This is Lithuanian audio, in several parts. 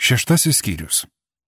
6 skyrius.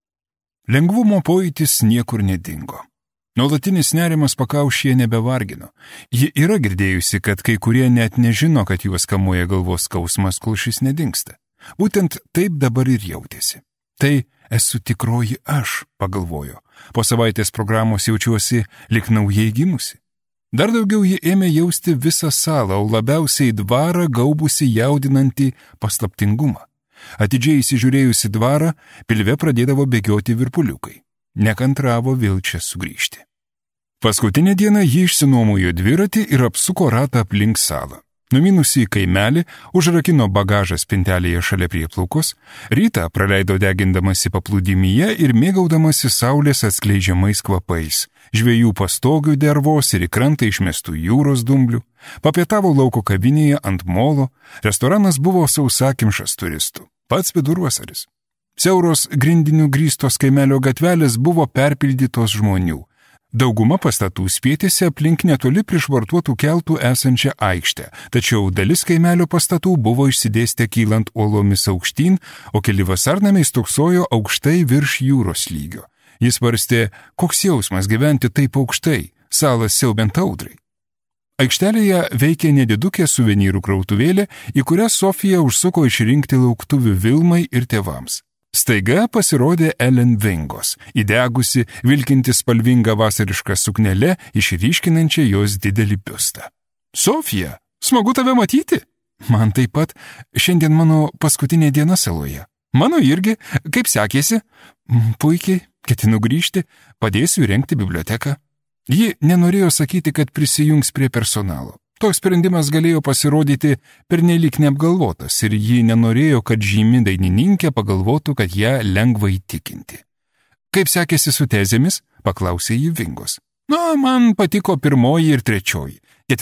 Lengvumo pojūtis niekur nedingo. Nuolatinis nerimas pakaušyje nebevargino. Ji yra girdėjusi, kad kai kurie net nežino, kad juos kamuoja galvos skausmas, kol šis nedingsta. Būtent taip dabar ir jautėsi. Tai esu tikroji aš, pagalvojo. Po savaitės programos jaučiuosi lik naujai gimusi. Dar daugiau ji ėmė jausti visą salą, o labiausiai dvarą gaubusi jaudinantį paslaptingumą. Atidžiai įsižiūrėjusi dvarą, pilve pradėdavo bėgioti virpuliukai. Nekantravo vėl čia sugrįžti. Paskutinę dieną ji išsinuomojo dviratį ir apsuko ratą aplink salą. Numinusi į kaimelį, užrakino bagažą spintelėje šalia prieplaukos, rytą praleido degindamasi paplūdimyje ir mėgaudamasi saulės atskleidžiamais kvapais, žvejų pastogių dervos ir į krantą išmestų jūros dumblių, papietavo lauko kavinėje ant molo, restoranas buvo sausakimšas turistų, pats vidurvasaris. Siauros grindinių grįstos kaimelio gatvelės buvo perpildytos žmonių. Dauguma pastatų spietėsi aplink netoli prišvartuotų keltų esančią aikštę, tačiau dalis kaimelio pastatų buvo išsidėstę kylant uolomis aukštyn, o keli vasarnamiai stūksojo aukštai virš jūros lygio. Jis svarstė, koks jausmas gyventi taip aukštai, salas siaubiant audrai. Aikštelėje veikė nedidukė suvenyrų krautuvėlė, į kurią Sofija užsuko išrinkti lauktuvių Vilmai ir tėvams. Staiga pasirodė Ellen Vingos, įdegusi, vilkinti spalvingą vasarišką suknelę, išryškinančią jos didelį biustą. Sofija, smagu tave matyti. Man taip pat, šiandien mano paskutinė diena saloje. Mano irgi, kaip sekėsi? Puikiai, ketinu grįžti, padėsiu įrengti biblioteką. Ji nenorėjo sakyti, kad prisijungs prie personalo. Toks sprendimas galėjo pasirodyti pernelyg neapgalvotas ir ji nenorėjo, kad žymi dainininkė pagalvotų, kad ją lengva įtikinti. Kaip sekėsi su tezėmis? Paklausė ji Vingos. Man patiko 1 ir 3.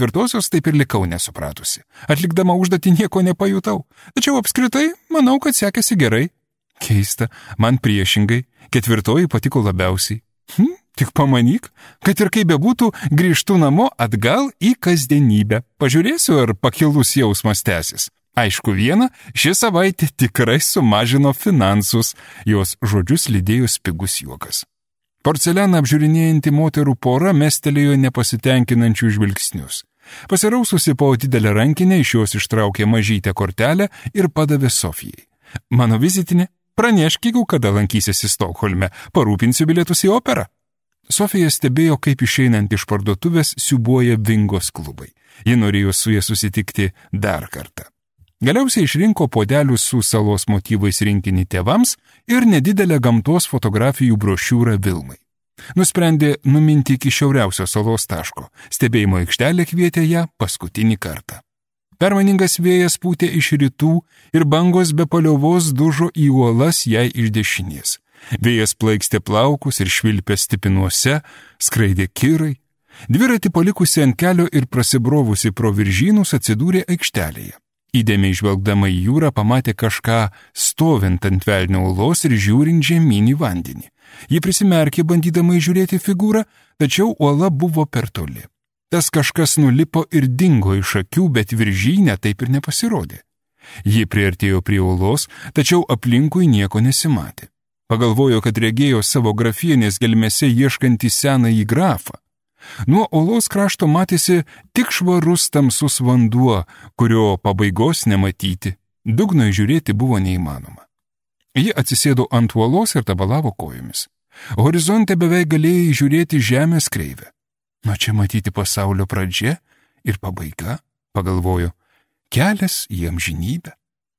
4 taip ir likau nesupratusi. Atlikdama užduotį nieko nepajutau. Tačiau apskritai, manau, kad sekėsi gerai. Keista, man priešingai. 4 patiko labiausiai. Tik pamanyk, kad ir kaip bebūtų, grįžtu namo atgal į kasdienybę. Pažiūrėsiu, ar pakilus jausmas tęsis. Aišku, viena, ši savaitė tikrai sumažino finansus. Jos žodžius lydėjo spigus juokas. Porcelianą apžiūrinėjanti moterų pora mestelėjo nepasitenkinančių žvilgsnius. Pasiraususi po didelę rankinę, iš jos ištraukė mažytę kortelę ir padavė Sofijai. Mano vizitinė, pranešk, jeigu kada lankysiesi Stokholme, parūpinsiu bilietus į operą. Sofija stebėjo, kaip išeinant iš parduotuvės siūbuoja Vingos klubai. Ji norėjo su jie susitikti dar kartą. Galiausiai išrinko podelių su salos motyvais rinkinį tėvams ir nedidelę gamtos fotografijų brošiūrą Vilmai. Nusprendė numinti iki šiauriausio salos taško. Stebėjimo aikštelė kvietė ją paskutinį kartą. Permainingas vėjas pūtė iš rytų ir bangos be paliovos dužo į uolas jai iš dešinės. Vėjas plaikstė plaukus ir švilpė stipinuose, skraidė kirai. Dviratį palikusi ant kelio ir prasibrovusi pro viržynus atsidūrė aikštelėje. Įdėmiai žvelgdama į jūrą pamatė kažką stovint ant velnio uolos ir žiūrint žemyn į vandenį. Ji prisimerkė bandydama įžiūrėti figūrą, tačiau uola buvo per toli. Tas kažkas nulipo ir dingo iš akių, bet viržynė taip ir nepasirodė. Ji priartėjo prie uolos, tačiau aplinkui nieko nesimatė. Pagalvojo, kad regėjo savo grafienės gelmėse ieškantį senąjį grafą. Nuo uolos krašto matėsi tik švarus tamsus vanduo, kurio pabaigos nematyti. Dugno įžiūrėti buvo neįmanoma. Ji atsisėdo ant uolos ir tabalavo kojomis. Horizonte beveik galėjo įžiūrėti žemės kreivę. Čia matyti pasaulio pradžia ir pabaiga, pagalvojo, kelias į amžinybę.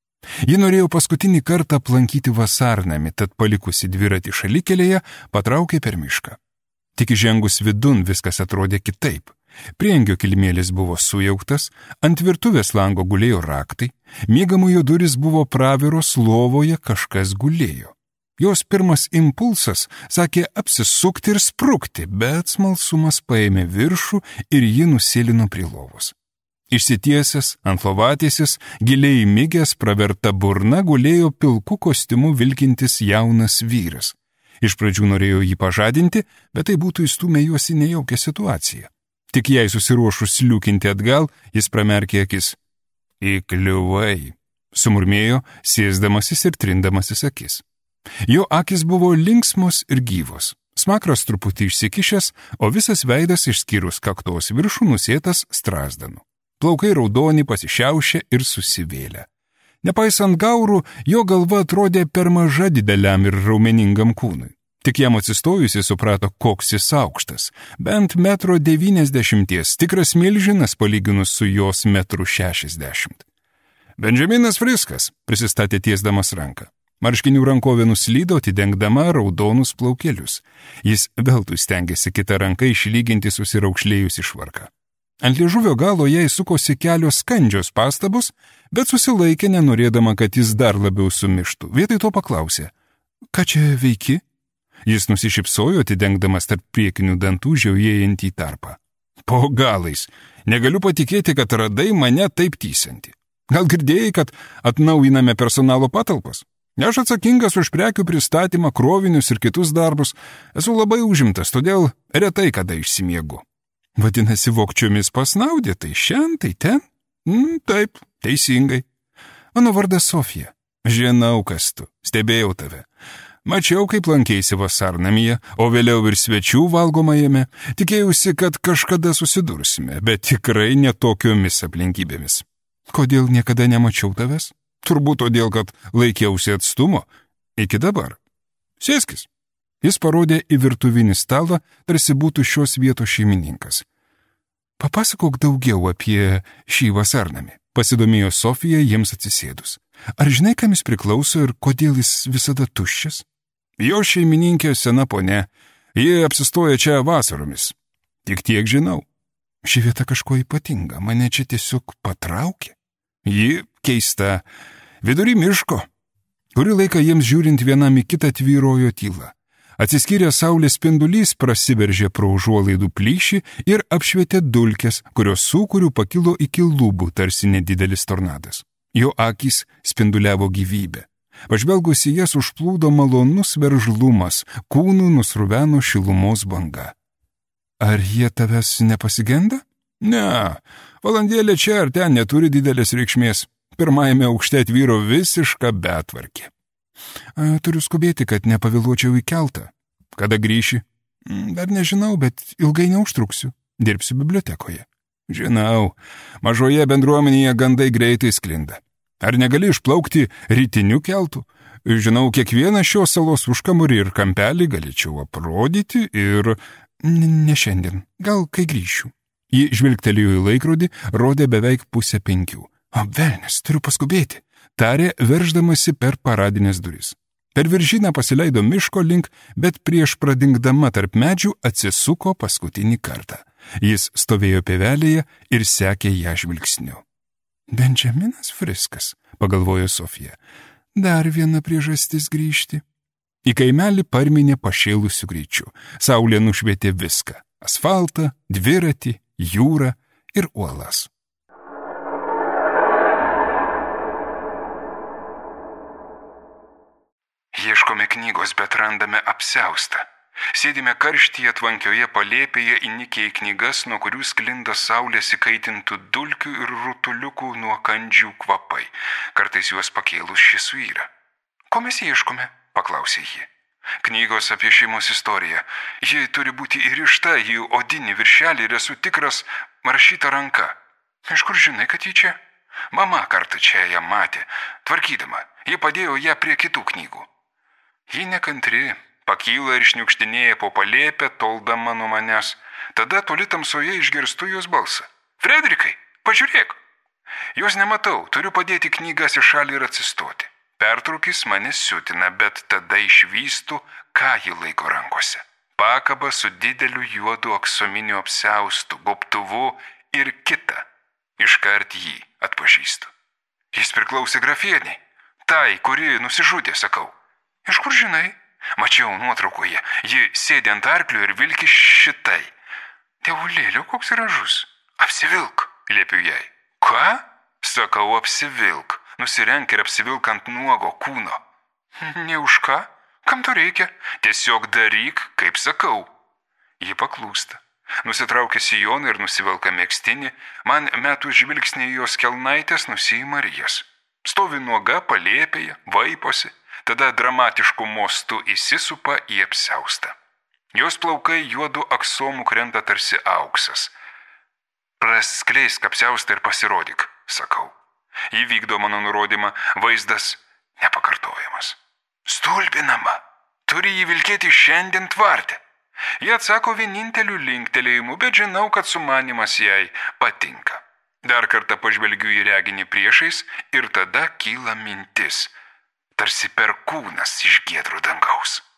Ji norėjo paskutinį kartą aplankyti vasarnamį, tad palikusi dviratį šalikelėje, patraukė per mišką. Tik įžengus vidun viskas atrodė kitaip. Prieangio kilimėlis buvo sujauktas, ant virtuvės lango gulėjo raktai, miegamojo durys buvo praviros, lovoje kažkas gulėjo. Jos pirmas impulsas sakė apsisukti ir sprukti, bet smalsumas paėmė viršų ir ji nusėlino prie lovos. Išsitiesęs, ant lovatėsis, giliai įmigęs, praverta burna gulėjo pilku kostiumu vilkintis jaunas vyras. Iš pradžių norėjo jį pažadinti, bet tai būtų įstūmę juos į nejaukią situaciją. Tik jai susiruošus sliūkinti atgal, jis pramerkė akis. Įkliuvai, sumurmėjo, sėsdamasis ir trindamasis akis. Jo akis buvo linksmos ir gyvos. Smakras truputį išsikišęs, o visas veidas išskyrus kaktos viršų nusėtas strazdanų. Plaukai raudoni pasišiaušę ir susivėlę. Nepaisant gaurų, jo galva atrodė per maža dideliam ir raumeningam kūnui. Tik jam atsistojusi suprato, koks jis aukštas. Bent 1,90 m, tikras milžinas palyginus su jos 1,60 m. Benjaminas Friskas, prisistatė tiesdamas ranką. Marškinių rankovė nuslydo, atidengdama raudonus plaukelius. Jis veltui stengėsi kitą ranką išlyginti susiraukšlėjusi švarką. Ant liežuvio galo jai sukosi kelios skandžios pastabos, bet susilaikė nenorėdama, kad jis dar labiau sumištų. Vietoj to paklausė, ką čia veiki? Jis nusišypsojo, atidengdamas tarp priekinių dantų žiaujėjantį tarpą. Po galais, negaliu patikėti, kad radai mane taip tysantį. Gal girdėjai, kad atnaujiname personalo patalpas? Aš atsakingas už prekių pristatymą, krovinius ir kitus darbus. Esu labai užimtas, todėl retai kada išsimiegu. Vadinasi, vokčiomis pasnaudė, tai šiandien, tai ten? Taip, teisingai. Mano vardas Sofija. Žinau, kas tu, stebėjau tave. Mačiau, kaip lankėsi vasarnamyje, o vėliau ir svečių valgomajame. Tikėjausi, kad kažkada susidursime, bet tikrai netokiomis aplinkybėmis. Kodėl niekada nemačiau tavęs? Turbūt todėl, kad laikiausi atstumo. Iki dabar. Sėskis. Jis parodė į virtuvinį stalą, tarsi būtų šios vietos šeimininkas. Papasakok daugiau apie šį vasarnamį, pasidomėjo Sofija jiems atsisėdus. Ar žinai, kam jis priklauso ir kodėl jis visada tuščias? Jo šeimininkė sena ponia. Ji apsistoja čia vasaromis. Tik tiek žinau. Ši vieta kažko ypatinga, mane čia tiesiog patraukė. Ji keista. Vidury miško. Kurį laiką jiems žiūrint vienam į kitą tvyrojo tyla. Atsiskyręs saulės spindulys prasiveržė pro užuolaidų plyšį ir apšvietė dulkes, kurios sūkurių pakilo iki lubų, tarsi nedidelis tornadas. Jo akys spinduliavo gyvybę. Pažvelgus į jas užplūdo malonus veržlumas, kūnų nusruveno šilumos banga. Ar jie tavęs nepasigenda? Ne, valandėlė čia ar ten neturi didelės reikšmės. Pirmajame aukšte tvyro visiška betvarkė. Turiu skubėti, kad nepavėluočiau į keltą. Kada grįši? Dar nežinau, bet ilgai neužtruksiu. Dirbsiu bibliotekoje. Žinau, mažoje bendruomenėje gandai greitai sklinda. Ar negali išplaukti rytiniu keltu? Žinau, kiekvieną šios salos užkamurį ir kampelį galėčiau aprodyti ir... Ne šiandien, gal kai grįšiu. Ji žvilgtelėjo į laikrodį, rodė beveik 4:30. Velnias, turiu paskubėti, tarė, verždamasi per paradinės duris. Per viržyną pasileido miško link, bet prieš pradingdama tarp medžių atsisuko paskutinį kartą. Jis stovėjo pievelėje ir sekė ją žvilgsniu. Benjaminas Friskas, pagalvojo Sofija, dar viena priežastis grįžti. Į kaimelį parminė pašėlusiu greičiu. Saulė nušvietė viską – asfaltą, dviratį, jūrą ir uolas. Ieškome knygos, bet randame apsiaustą. Sėdime karštyje tvankioje palėpėje įnikę į knygas, nuo kurių sklinda saulės įkaitintų dulkių ir rutuliukų nuo kandžių kvapai. Kartais juos pakėlus ši suyra. Ko mes ieškome? Paklausė ji. Knygos apie šeimos istoriją. Ji turi būti įrišta į odinį viršelį ir esu tikras rašyta ranka. Iš kur žinai, kad ji čia? Mama kartą čia ją matė. Tvarkydama, ji padėjo ją prie kitų knygų. Ji nekantri, pakyla ir šniukštinėja po palėpę, toldama nuo manęs. Tada toli tamsoje išgirstu jos balsą. Frederikai, pažiūrėk. Jos nematau, turiu padėti knygas į šalį ir atsistoti. Pertrūkis mane siutina, bet tada išvystu, ką ji laiko rankose. Pakaba su dideliu juodu aksominiu apsiaustu, gobtuvu ir kita. Iškart jį atpažįstu. Jis priklausė grafieniai. Tai, kuri nusižudė, sakau. Iš kur žinai? Mačiau nuotraukoje. Ji sėdė ant arklio ir vilki šitai. Dievulėliau, koks gražus. Apsivilk, liepiu jai. Ką? Sakau, apsivilk. Nusirenk ir apsivilk ant nuogo kūno. Ne už ką? Kam to reikia? Tiesiog daryk, kaip sakau. Ji paklūsta. Nusitraukia sijoną ir nusivelka megztinį. Man metų žvilgsnį į jos kelnaitės nusiima ir jas. Stovi nuoga palėpėje, vaiposi. tada dramatišku mostu įsisupa į apsiaustą. Jos plaukai juodu aksomu krenta tarsi auksas. Praskleisk apsiaustą ir pasirodyk, sakau. Įvykdo mano nurodymą, vaizdas nepakartojamas. Stulbinama, turi jį vilkėti šiandien tvarte. Jie atsako vieninteliu linktelėjimu, bet žinau, kad sumanymas jai patinka. Dar kartą pažvelgiu į reginį priešais ir tada kyla mintis, tarsi perkūnas iš giedro dangaus.